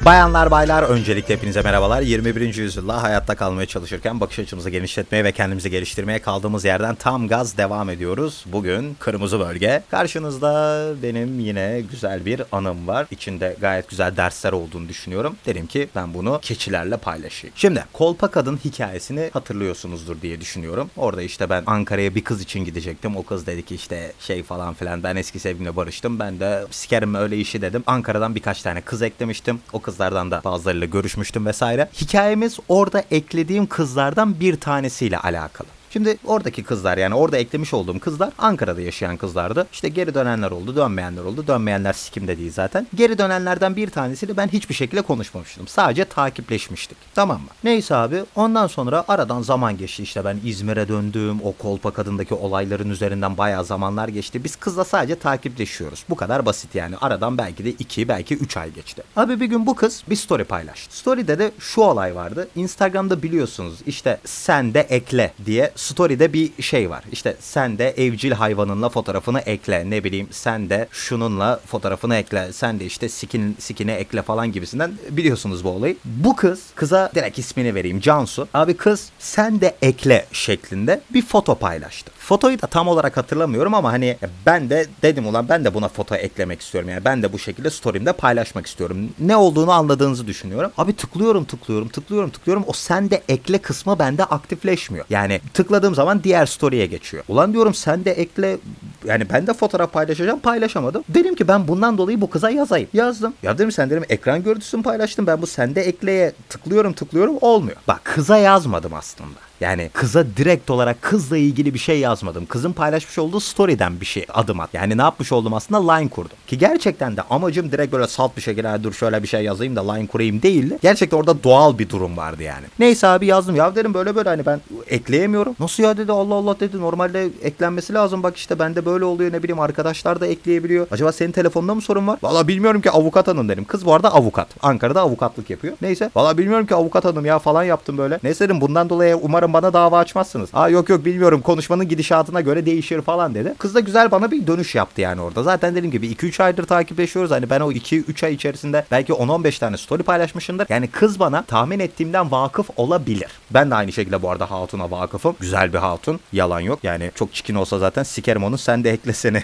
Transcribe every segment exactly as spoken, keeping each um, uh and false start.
Bayanlar baylar, öncelikle hepinize merhabalar. yirmi birinci yüzyılda hayatta kalmaya çalışırken bakış açımızı genişletmeye ve kendimizi geliştirmeye kaldığımız yerden tam gaz devam ediyoruz. Bugün kırmızı bölge. Karşınızda benim yine güzel bir anım var. İçinde gayet güzel dersler olduğunu düşünüyorum. Dedim ki ben bunu keçilerle paylaşayım. Şimdi Kolpa Kadın hikayesini hatırlıyorsunuzdur diye düşünüyorum. Orada işte ben Ankara'ya bir kız için gidecektim. O kız dedi ki işte şey falan filan, ben eski sevgilimle barıştım. Ben de sikerim öyle işi dedim. Ankara'dan birkaç tane kız eklemiştim. O kızlardan da bazılarıyla görüşmüştüm vesaire. Hikayemiz orada eklediğim kızlardan bir tanesiyle alakalı. Şimdi oradaki kızlar, yani orada eklemiş olduğum kızlar Ankara'da yaşayan kızlardı. İşte geri dönenler oldu, dönmeyenler oldu. Dönmeyenler sikimde değil zaten. Geri dönenlerden bir tanesiyle ben hiçbir şekilde konuşmamıştım. Sadece takipleşmiştik. Tamam mı? Neyse abi, ondan sonra aradan zaman geçti. İşte ben İzmir'e döndüm. O Kolpa Kadın'daki olayların üzerinden bayağı zamanlar geçti. Biz kızla sadece takipleşiyoruz. Bu kadar basit yani. Aradan belki de iki, belki üç ay geçti. Abi bir gün bu kız bir story paylaştı. Story'de de şu olay vardı. Instagram'da biliyorsunuz işte sen de ekle diye story'de bir şey var. İşte sen de evcil hayvanınla fotoğrafını ekle. Ne bileyim sen de şununla fotoğrafını ekle. Sen de işte skin, skin'e ekle falan gibisinden, biliyorsunuz bu olayı. Bu kız, kıza direkt ismini vereyim, Cansu. Abi kız sen de ekle şeklinde bir foto paylaştı. Fotoyu da tam olarak hatırlamıyorum ama hani ben de dedim ulan ben de buna foto eklemek istiyorum. Yani ben de bu şekilde story'imde paylaşmak istiyorum. Ne olduğunu anladığınızı düşünüyorum. Abi tıklıyorum tıklıyorum tıklıyorum tıklıyorum. O sen de ekle kısmı bende aktifleşmiyor. Yani tıkladığım zaman diğer story'e geçiyor. Ulan diyorum sen de ekle, yani ben de fotoğraf paylaşacağım, paylaşamadım. Dedim ki ben bundan dolayı bu kıza yazayım. Yazdım. Ya dedim sen dedim ekran görüntüsünü paylaştım. Ben bu sen de ekleye tıklıyorum tıklıyorum olmuyor. Bak kıza yazmadım aslında. Yani kıza direkt olarak kızla ilgili bir şey yazmadım. Kızın paylaşmış olduğu story'den bir şey adım at. Yani ne yapmış oldum aslında, line kurdum. Ki gerçekten de amacım direkt böyle salt bir şekilde dur şöyle bir şey yazayım da line kurayım değildi. Gerçekten orada doğal bir durum vardı yani. Neyse abi yazdım. Ya dedim böyle böyle hani ben ekleyemiyorum. Nasıl ya dedi, Allah Allah dedi. Normalde eklenmesi lazım. Bak işte bende böyle oluyor, ne bileyim arkadaşlar da ekleyebiliyor. Acaba senin telefonda mı sorun var? Valla bilmiyorum ki avukat hanım dedim. Kız bu arada avukat. Ankara'da avukatlık yapıyor. Neyse. Valla bilmiyorum ki avukat hanım ya falan yaptım böyle. Neyse dedim bundan dolayı umarım bana dava açmazsınız. Aa yok yok bilmiyorum, konuşmanın gidişatına göre değişir falan dedi. Kız da güzel bana bir dönüş yaptı yani orada. Zaten dediğim gibi iki üç aydır takipleşiyoruz. Hani ben o iki üç ay içerisinde belki on on beş tane story paylaşmışımdır. Yani kız bana tahmin ettiğimden vakıf olabilir. Ben de aynı şekilde bu arada hatuna vakıfım. Güzel bir hatun. Yalan yok. Yani çok çirkin olsa zaten sikerim onu, sen de eklesene.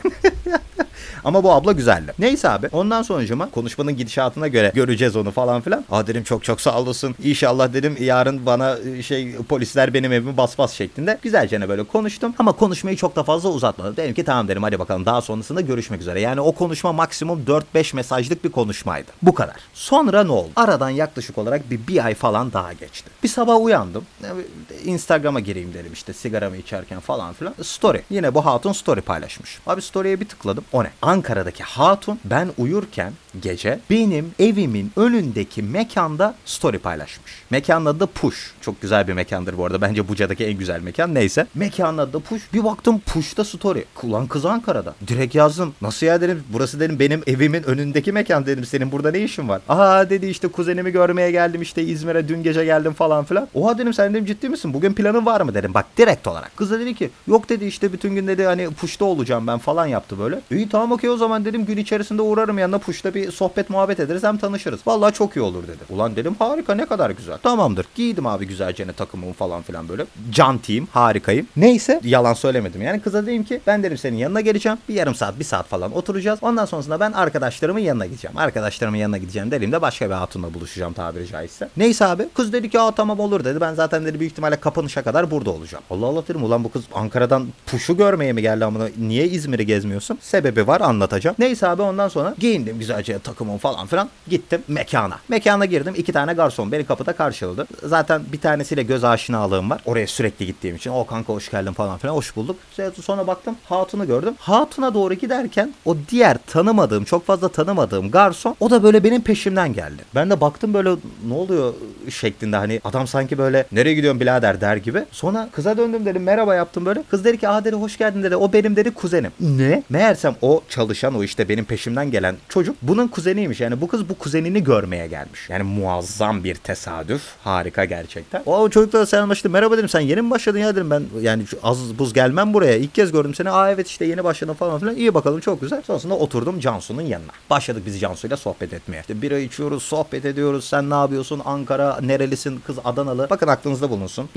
Ama bu abla güzeldi. Neyse abi ondan sonucuma konuşmanın gidişatına göre göreceğiz onu falan filan. Aa dedim çok çok sağ olasın. İnşallah dedim yarın bana şey polisler benim evimi bas bas şeklinde güzelce ne böyle konuştum. Ama konuşmayı çok da fazla uzatmadım. Dedim ki tamam dedim hadi bakalım daha sonrasında görüşmek üzere. Yani o konuşma maksimum dört beş mesajlık bir konuşmaydı. Bu kadar. Sonra ne oldu? Aradan yaklaşık olarak bir, bir ay falan daha geçti. Bir sabah uyandım. Instagram'a gireyim dedim işte sigaramı içerken falan filan. Story. Yine bu hatun story paylaşmış. Abi story'e bir tıkladım. O ne? Ankara'daki hatun ben uyurken gece benim evimin önündeki mekanda story paylaşmış. Mekanın adı da Push. Çok güzel bir mekandır bu arada. Bence Buca'daki en güzel mekan. Neyse. Mekanın adı da Push. Bir baktım Push'ta story. Ulan kız Ankara'da. Direkt yazdım. Nasıl ya dedim. Burası dedim benim evimin önündeki mekan dedim. Senin burada ne işin var? Aha dedi işte kuzenimi görmeye geldim işte İzmir'e dün gece geldim falan filan. Oha dedim sen dedim ciddi misin? Bugün planın var mı dedim. Bak direkt olarak. Kız da dedi ki yok dedi işte bütün gün dedi hani Push'ta olacağım ben falan yaptı böyle. İyi tamam okey o zaman dedim gün içerisinde uğrarım yanına Push'ta bir sohbet muhabbet ederiz hem tanışırız. Vallahi çok iyi olur dedi. Ulan dedim harika ne kadar güzel. Tamamdır. Giydim abi güzelce ne takımımı falan filan böyle. Cantiyim harikayım. Neyse yalan söylemedim. Yani kıza dedim ki ben dedim senin yanına geleceğim. Bir yarım saat bir saat falan oturacağız. Ondan sonrasında ben arkadaşlarımın yanına gideceğim. Arkadaşlarımın yanına gideceğim dediğimde başka bir hatunla buluşacağım tabiri caizse. Neyse abi kız dedi ki aa tamam olur dedi. Ben zaten dedi büyük ihtimalle kapanışa kadar burada olacağım. Allah Allah dedim ulan bu kız Ankara'dan Push'u görmeye mi geldi amına? Niye İzmir'i gezmiyorsun? Sebebi var anlatacağım. Neyse abi ondan sonra giyindim güzelce takımım falan filan. Gittim mekana. Mekana girdim. iki tane garson beni kapıda karşıladı. Zaten bir tanesiyle göz aşinalığım var. Oraya sürekli gittiğim için. O kanka hoş geldin falan filan. Hoş bulduk. Sonra baktım hatunu gördüm. Hatuna doğru giderken o diğer tanımadığım, çok fazla tanımadığım garson o da böyle benim peşimden geldi. Ben de baktım böyle ne oluyor şeklinde, hani adam sanki böyle nereye gidiyorsun birader der gibi. Sonra kıza döndüm dedim merhaba yaptım böyle. Kız dedi ki aa dedi hoş geldin dedi. O benim dedi kuzenim. Ne? Meğersem o o çalışan, o işte benim peşimden gelen çocuk bunun kuzeniymiş. Yani bu kız bu kuzenini görmeye gelmiş. Yani muazzam bir tesadüf. Harika gerçekten. O çocukla selamlaştım. Merhaba dedim, sen yeni mi başladın ya dedim, ben yani az buz gelmem buraya. İlk kez gördüm seni. Aa evet işte yeni başladım falan filan. İyi bakalım, çok güzel. Sonrasında oturdum Cansu'nun yanına. Başladık biz Cansu'yla sohbet etmeye. İşte bira içiyoruz, sohbet ediyoruz. Sen ne yapıyorsun? Ankara nerelisin? Kız Adanalı. Bakın aklınızda bulunsun.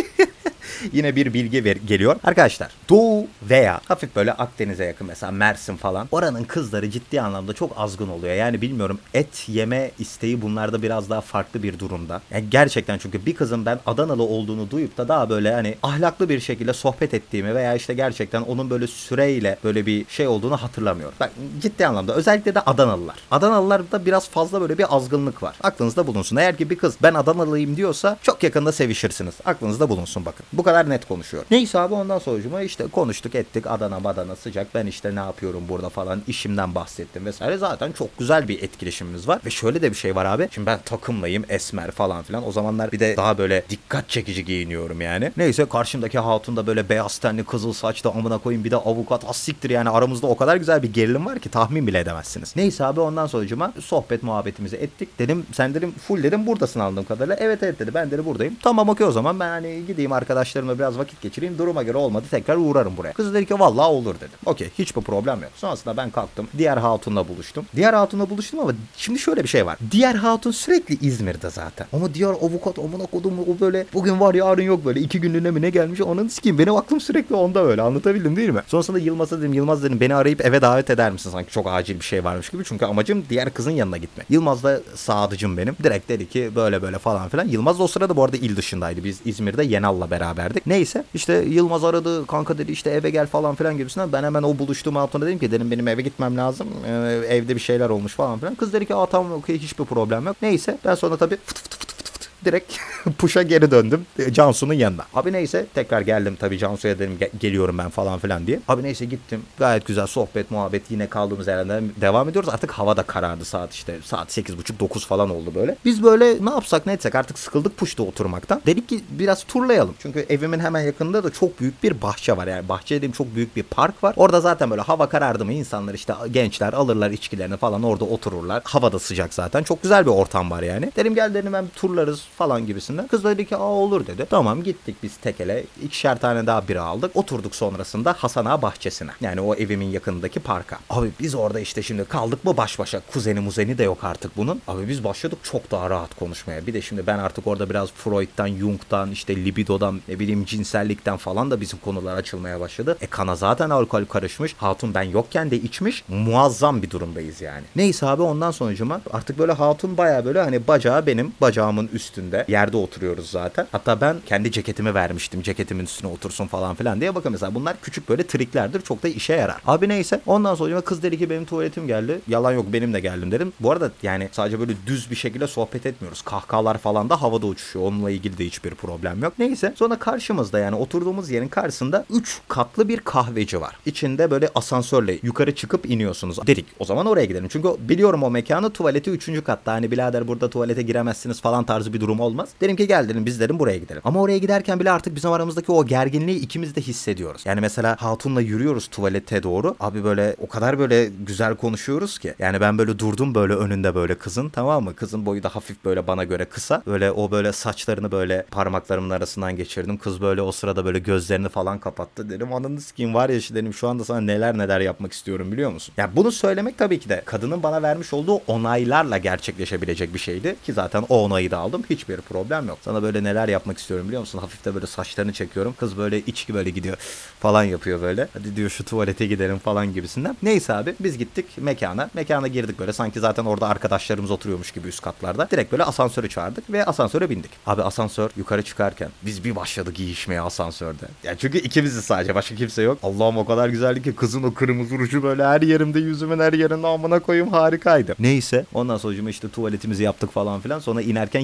Yine bir bilgi ver, geliyor. Arkadaşlar Doğu veya hafif böyle Akdeniz'e yakın mesela Mersin falan, oranın kızları ciddi anlamda çok azgın oluyor. Yani bilmiyorum, et yeme isteği bunlarda biraz daha farklı bir durumda. Yani gerçekten, çünkü bir kızın ben Adanalı olduğunu duyup da daha böyle hani ahlaklı bir şekilde sohbet ettiğimi veya işte gerçekten onun böyle süreyle böyle bir şey olduğunu hatırlamıyorum. Bak ciddi anlamda özellikle de Adanalılar. Adanalılarda biraz fazla böyle bir azgınlık var. Aklınızda bulunsun. Eğer ki bir kız ben Adanalıyım diyorsa çok yakında sevişirsiniz. Aklınızda bulunsun bakın. Bu kadar net konuşuyor. Neyse abi, ondan sonra işte konuştuk ettik, Adana badana sıcak, ben işte ne yapıyorum burada falan, işimden bahsettim vesaire. Zaten çok güzel bir etkileşimimiz var ve şöyle de bir şey var abi, şimdi ben takımlayım, esmer falan filan, o zamanlar bir de daha böyle dikkat çekici giyiniyorum yani. Neyse karşımdaki hatun da böyle beyaz tenli, kızıl saçlı, amına koyayım bir de avukat, asiktir yani, aramızda o kadar güzel bir gerilim var ki tahmin bile edemezsiniz. Neyse abi, ondan sonracıma sohbet muhabbetimizi ettik, dedim sen dedim full dedim buradasın anladığım kadarıyla. Evet evet dedi, ben dedi buradayım. Tamam okey, o zaman ben hani gideyim arkadaşlarımla biraz vakit geçireyim, duruma göre olmadı tekrar uğrarım buraya. Kız dedi ki vallahi olur dedim. Okey, hiçbir problem yok. Sonrasında ben kalktım, diğer hatunla buluştum. Diğer hatunla buluştum ama şimdi şöyle bir şey var. Diğer hatun sürekli İzmir'de zaten. Ama diğer avukat amına kodum o böyle bugün var yarın yok, böyle iki günlüğüne mi ne gelmiş, onun sikeyim, benim aklım sürekli onda, böyle anlatabildim değil mi? Sonrasında Yılmaz'a dedim, Yılmaz dedim beni arayıp eve davet eder misin, sanki çok acil bir şey varmış gibi, çünkü amacım diğer kızın yanına gitmek. Yılmaz da sadıcım benim. Direkt dedi ki böyle böyle falan filan. Yılmaz da o sırada bu arada il dışındaydı. Biz İzmir'de Yenal'la beraberdik. Neyse işte Yılmaz aradı, kanka dedi işte eve gel falan filan gibisinden. Ben hemen o buluştuğum hatuna dedim ki dedim benim eve gitmem lazım. Ee, evde bir şeyler olmuş falan filan. Kız dedi ki aa tamam okey, hiçbir problem yok. Neyse ben sonra tabii fıt fıt fıt fıt fıt direkt Puş'a geri döndüm Cansu'nun yanına. Abi neyse tekrar geldim tabii Cansu'ya dedim ge- geliyorum ben falan filan diye. Abi neyse gittim. Gayet güzel sohbet muhabbet, yine kaldığımız yerden devam ediyoruz. Artık hava da karardı, saat işte saat sekiz buçuk dokuz falan oldu böyle. Biz böyle ne yapsak ne etsek artık sıkıldık Puş'ta oturmaktan. Dedik ki biraz turlayalım. Çünkü evimin hemen yakınında da çok büyük bir bahçe var. Yani bahçe dediğim çok büyük bir park var. Orada zaten böyle hava karardı mı insanlar işte gençler alırlar içkilerini falan orada otururlar. Hava da sıcak zaten. Çok güzel bir ortam var yani. Dedim gel dedim hem turlarız falan gibisinden. Kız dedi ki aa olur dedi. Tamam gittik biz tekele. İkişer tane daha bira aldık. Oturduk sonrasında Hasan Ağa bahçesine. Yani o evimin yakınındaki parka. Abi biz orada işte şimdi kaldık mı baş başa. Kuzeni muzeni de yok artık bunun. Abi biz başladık çok daha rahat konuşmaya. Bir de şimdi ben artık orada biraz Freud'dan, Jung'dan, işte libidodan, ne bileyim cinsellikten falan da bizim konular açılmaya başladı. E kana zaten alkol karışmış. Hatun ben yokken de içmiş. Muazzam bir durumdayız yani. Neyse abi ondan sonucuma artık böyle hatun baya böyle hani bacağı benim bacağımın üstünde. Yerde oturuyoruz zaten. Hatta ben kendi ceketimi vermiştim. Ceketimin üstüne otursun falan filan diye. Bakın mesela bunlar küçük böyle triklerdir. Çok da işe yarar. Abi neyse. Ondan sonra kız dedi ki benim tuvaletim geldi. Yalan yok benim de geldim dedim. Bu arada yani sadece böyle düz bir şekilde sohbet etmiyoruz. Kahkahalar falan da havada uçuşuyor. Onunla ilgili de hiçbir problem yok. Neyse. Sonra karşımızda yani oturduğumuz yerin karşısında üç katlı bir kahveci var. İçinde böyle asansörle yukarı çıkıp iniyorsunuz. Dedik o zaman oraya gidelim. Çünkü biliyorum o mekanı, tuvaleti üçüncü katta. Hani birader burada tuvalete giremezsiniz falan tarzı bir durum olmaz. Dedim ki gel dedim biz dedim buraya gidelim. Ama oraya giderken bile artık bizim aramızdaki o gerginliği ikimiz de hissediyoruz. Yani mesela hatunla yürüyoruz tuvalete doğru. Abi böyle o kadar böyle güzel konuşuyoruz ki. Yani ben böyle durdum böyle önünde böyle kızın, tamam mı? Kızın boyu da hafif böyle bana göre kısa. Böyle o böyle saçlarını böyle parmaklarımın arasından geçirdim. Kız böyle o sırada böyle gözlerini falan kapattı. Dedim ananı sikeyim var ya işte dedim şu anda sana neler neler yapmak istiyorum biliyor musun? Ya bunu söylemek tabii ki de kadının bana vermiş olduğu onaylarla gerçekleşebilecek bir şeydi. Ki zaten o onayı da aldım. Hiçbir problem yok. Sana böyle neler yapmak istiyorum biliyor musun? Hafif de böyle saçlarını çekiyorum. Kız böyle içki böyle gidiyor falan yapıyor böyle. Hadi diyor şu tuvalete gidelim falan gibisinden. Neyse abi biz gittik mekana. Mekana girdik böyle sanki zaten orada arkadaşlarımız oturuyormuş gibi üst katlarda. Direkt böyle asansörü çağırdık ve asansöre bindik. Abi asansör yukarı çıkarken biz bir başladık giyişmeye asansörde. Yani çünkü ikimiziz sadece, başka kimse yok. Allah'ım o kadar güzeldi ki kızın o kırmızı ruju böyle her yerimde, yüzümün her yerinde amına koyayım harikaydı. Neyse ondan sonra işte tuvaletimizi yaptık falan filan. Sonra inerken yine aynı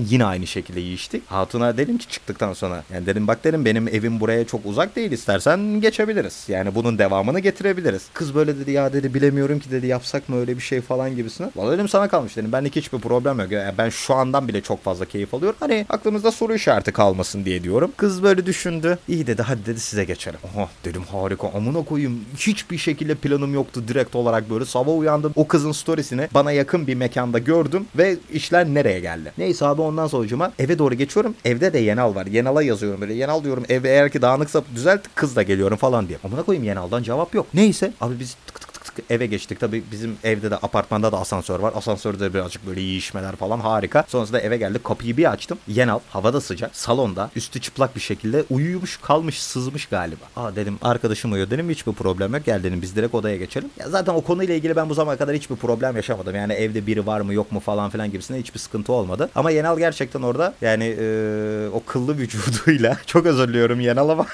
şekilde yiyiştik. Hatuna dedim ki çıktıktan sonra. Yani dedim bak dedim benim evim buraya çok uzak değil, istersen geçebiliriz. Yani bunun devamını getirebiliriz. Kız böyle dedi ya dedi bilemiyorum ki dedi yapsak mı öyle bir şey falan gibisine. Vallahi dedim sana kalmış dedim. Benlik hiçbir problem yok. Yani ben şu andan bile çok fazla keyif alıyorum. Hani aklımızda soru işareti kalmasın diye diyorum. Kız böyle düşündü. İyi dedi hadi dedi size geçelim. Aha dedim harika amına koyayım. Hiçbir şekilde planım yoktu, direkt olarak böyle sabah uyandım. O kızın storiesini bana yakın bir mekanda gördüm ve işler nereye geldi. Neyse abi ondan sonucuma eve doğru geçiyorum. Evde de Yenal var. Yenal'a yazıyorum böyle. Yenal diyorum ev eğer ki dağınıksa düzelt, kız da geliyorum falan diye. Amına koyayım Yenal'dan cevap yok. Neyse abi biz tık tık tık tık eve geçtik. Tabii bizim evde de apartmanda da asansör var. Asansörde birazcık böyle yiyişmeler falan harika. Sonrasında eve geldik. Kapıyı bir açtım. Yenal havada sıcak. Salonda üstü çıplak bir şekilde uyumuş kalmış, sızmış galiba. Aa dedim arkadaşım uyuyor dedim, hiçbir problem yok. Gel dedim biz direkt odaya geçelim. Ya zaten o konuyla ilgili ben bu zamana kadar hiçbir problem yaşamadım. Yani evde biri var mı yok mu falan filan gibisinde hiçbir sıkıntı olmadı. Ama Yenal gerçekten orada yani ee, o kıllı vücuduyla çok özür diliyorum Yenal ama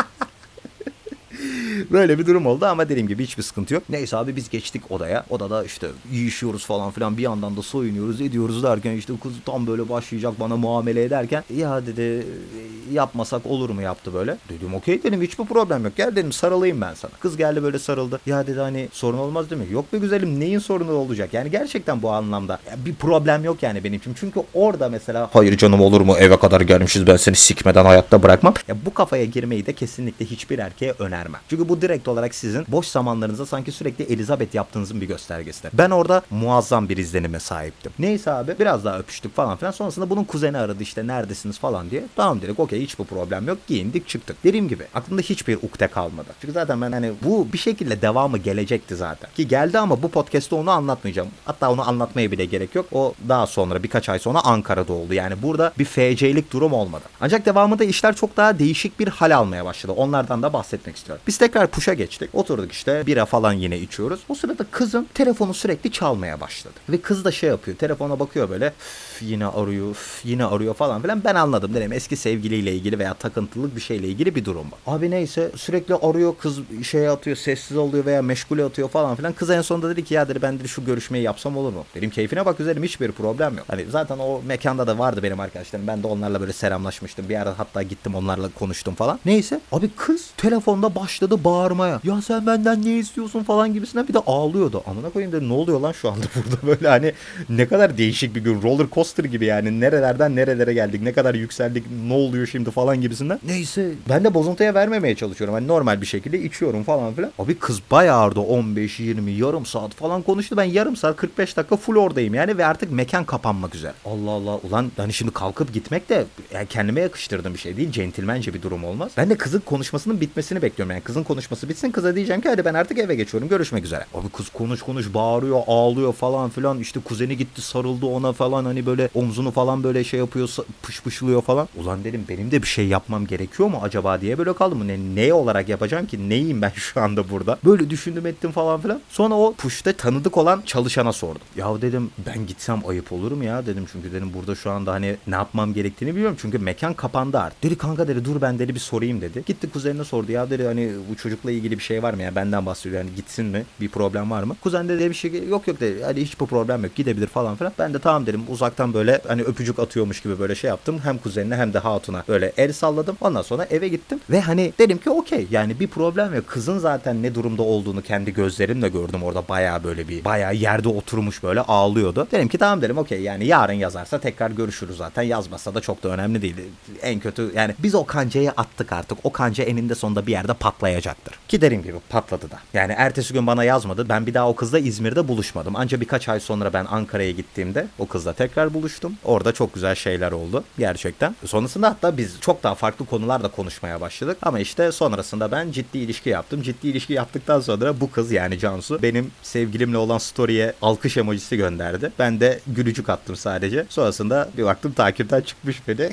böyle bir durum oldu ama dediğim gibi hiçbir sıkıntı yok. Neyse abi biz geçtik odaya. Odada işte yiyişiyoruz falan filan. Bir yandan da soyunuyoruz ediyoruz derken işte kız tam böyle başlayacak bana muamele ederken ya dedi yapmasak olur mu yaptı böyle. Dedim okey dedim hiçbir problem yok. Gel dedim sarılayım ben sana. Kız geldi böyle sarıldı. Ya dedi hani sorun olmaz değil mi? Yok be güzelim neyin sorunu olacak? Yani gerçekten bu anlamda ya bir problem yok yani benim için. Çünkü orada mesela hayır canım olur mu eve kadar gelmişiz ben seni sikmeden hayatta bırakmam. Ya bu kafaya girmeyi de kesinlikle hiçbir erkeğe önermem. Çünkü bu direkt olarak sizin boş zamanlarınızda sanki sürekli Elizabeth yaptığınızın bir göstergesidir. Ben orada muazzam bir izlenime sahiptim. Neyse abi biraz daha öpüştük falan filan. Sonrasında bunun kuzeni aradı işte neredesiniz falan diye. Tamam dedik okey hiçbir problem yok. Giyindik çıktık. Dediğim gibi aklımda hiçbir ukde kalmadı. Çünkü zaten ben hani bu bir şekilde devamı gelecekti zaten. Ki geldi ama bu podcast'ta onu anlatmayacağım. Hatta onu anlatmaya bile gerek yok. O daha sonra birkaç ay sonra Ankara'da oldu. Yani burada bir F C'lik durum olmadı. Ancak devamında işler çok daha değişik bir hal almaya başladı. Onlardan da bahsetmek istiyorum. Biz tekrar puşa geçtik. Oturduk işte bira falan yine içiyoruz. O sırada kızın telefonu sürekli çalmaya başladı. Ve kız da şey yapıyor. Telefona bakıyor böyle. Yine arıyor. Yine arıyor falan filan. Ben anladım dedim. Eski sevgiliyle ilgili veya takıntılık bir şeyle ilgili bir durum var. Abi neyse sürekli arıyor. Kız şeye atıyor. Sessiz oluyor veya meşgule atıyor falan filan. Kız en sonunda dedi ki ya dedi ben dedi şu görüşmeyi yapsam olur mu? Dedim keyfine bak güzelim hiçbir problem yok. Hani zaten o mekanda da vardı benim arkadaşlarım. Ben de onlarla böyle selamlaşmıştım. Bir ara hatta gittim onlarla konuştum falan. Neyse abi kız telefonda başladı bağırmaya. Ya sen benden ne istiyorsun falan gibisinden bir de ağlıyordu. Amına koyayım dedim ne oluyor lan şu anda burada böyle hani ne kadar değişik bir gün. Roller coaster gibi yani nerelerden nerelere geldik. Ne kadar yükseldik. Ne oluyor şimdi falan gibisinden. Neyse ben de bozuntuya vermemeye çalışıyorum. Hani normal bir şekilde içiyorum falan filan. Abi kız bayağı orada on beş yirmi yarım saat falan konuştu. Ben yarım saat kırk beş dakika full oradayım yani ve artık mekan kapanmak üzere. Allah Allah ulan hani şimdi kalkıp gitmek de yani kendime yakıştırdığım bir şey değil. Centilmence bir durum olmaz. Ben de kızın konuşmasının bitmesini bekliyorum. Yani kızın konuşması bitsin kıza diyeceğim ki hadi ben artık eve geçiyorum görüşmek üzere. Abi kız konuş konuş bağırıyor ağlıyor falan filan işte kuzeni gitti sarıldı ona falan hani böyle omzunu falan böyle şey yapıyor pış pışlıyor falan. Ulan dedim benim de bir şey yapmam gerekiyor mu acaba diye böyle kaldım. Ne, ne olarak yapacağım ki neyim ben şu anda burada. Böyle düşündüm ettim falan filan. Sonra o puşta tanıdık olan çalışana sordum. Ya dedim ben gitsem ayıp olur mu ya dedim çünkü dedim burada şu anda hani ne yapmam gerektiğini biliyorum çünkü mekan kapandı artık. Dedi kanka dedi dur ben dedi bir sorayım dedi. Gitti kuzenine sordu ya dedi hani bu çocukla ilgili bir şey var mı ya benden bahsediyor yani gitsin mi bir problem var mı? Kuzen de dedi bir şey yok yok dedi hani hiçbir problem yok gidebilir falan filan. Ben de tamam dedim uzaktan böyle hani öpücük atıyormuş gibi böyle şey yaptım. Hem kuzenine hem de hatuna böyle el salladım. Ondan sonra eve gittim ve hani dedim ki okey yani bir problem yok. Kızın zaten ne durumda olduğunu kendi gözlerimle gördüm orada bayağı böyle bir bayağı yerde oturmuş böyle ağlıyordu. Dedim ki tamam dedim okey yani yarın yazarsa tekrar görüşürüz zaten yazmasa da çok da önemli değil. En kötü yani biz o kancayı attık artık. O kanca eninde sonunda bir yerde patlayacaktır. Ki dediğim gibi patladı da. Yani ertesi gün bana yazmadı. Ben bir daha o kızla İzmir'de buluşmadım. Ancak birkaç ay sonra ben Ankara'ya gittiğimde o kızla tekrar buluştum. Orada çok güzel şeyler oldu gerçekten. Sonrasında hatta biz çok daha farklı konularda konuşmaya başladık. Ama işte sonrasında ben ciddi ilişki yaptım. Ciddi ilişki yaptıktan sonra bu kız yani Cansu benim sevgilimle olan story'e alkış emojisi gönderdi. Ben de gülücük attım sadece. Sonrasında bir baktım takipten çıkmış beni.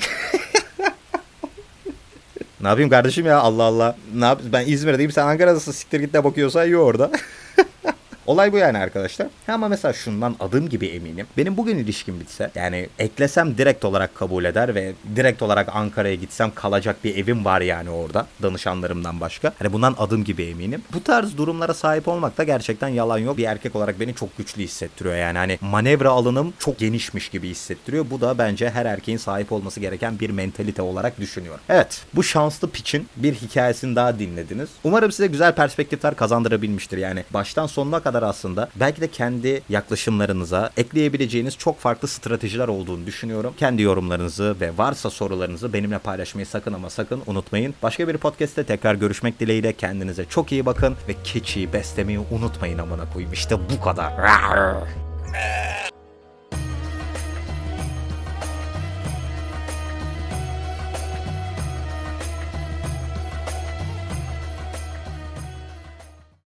Ne yapayım kardeşim ya Allah Allah. Ne yap ben İzmir'deyim sen Ankara'dasın siktir git de bakıyorsan iyi orada. Olay bu yani arkadaşlar. Ama mesela şundan adım gibi eminim. Benim bugün ilişkim bitse, yani eklesem direkt olarak kabul eder ve direkt olarak Ankara'ya gitsem kalacak bir evim var yani orada. Danışanlarımdan başka. Hani bundan adım gibi eminim. Bu tarz durumlara sahip olmak da gerçekten yalan yok. Bir erkek olarak beni çok güçlü hissettiriyor yani. Hani manevra alanım çok genişmiş gibi hissettiriyor. Bu da bence her erkeğin sahip olması gereken bir mentalite olarak düşünüyorum. Evet, bu şanslı piçin bir hikayesini daha dinlediniz. Umarım size güzel perspektifler kazandırabilmiştir. Yani baştan sonuna kadar aslında belki de kendi yaklaşımlarınıza ekleyebileceğiniz çok farklı stratejiler olduğunu düşünüyorum. Kendi yorumlarınızı ve varsa sorularınızı benimle paylaşmayı sakın ama sakın unutmayın. Başka bir podcast'te tekrar görüşmek dileğiyle, kendinize çok iyi bakın ve keçiyi beslemeyi unutmayın amına koyayım. İşte bu kadar.